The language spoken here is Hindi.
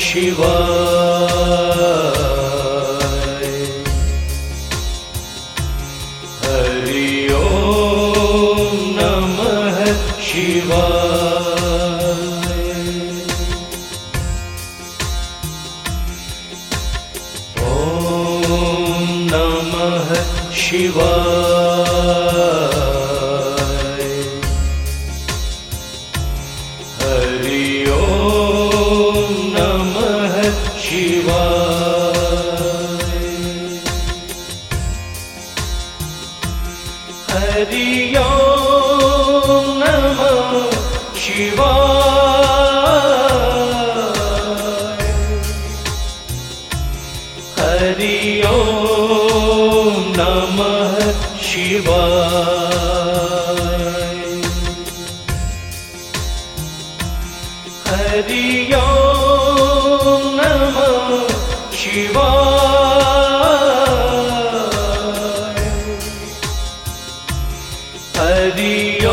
शिवाय। हरि ओम नमः शिवाय। ओम नमः शिवाय। हरि ओम नमः शिवाय। हरि ओम नमः शिवाय। हरि ओम नमः शिवाय। हरि ओम नमः शिवाय। हरि